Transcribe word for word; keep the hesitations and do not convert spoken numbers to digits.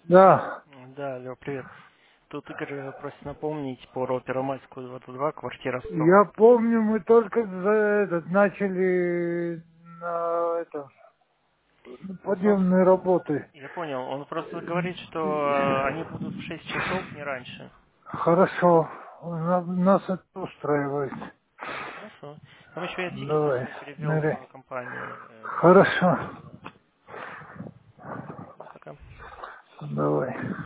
Да, Да, алло, привет. Тут Игорь э, просит напомнить по Первомайскую двадцать два, квартира сто. я помню, мы только за этот начали на это Он просто, подъемные работы. я понял, он просто говорит, что э, они будут в шесть часов, не раньше. Хорошо, На- нас это устраивает. Ну, хорошо. Там еще я деньги тебе Давай, сегодня перевел ныряй. в компании. э, Хорошо, да. Ну, пока. давай.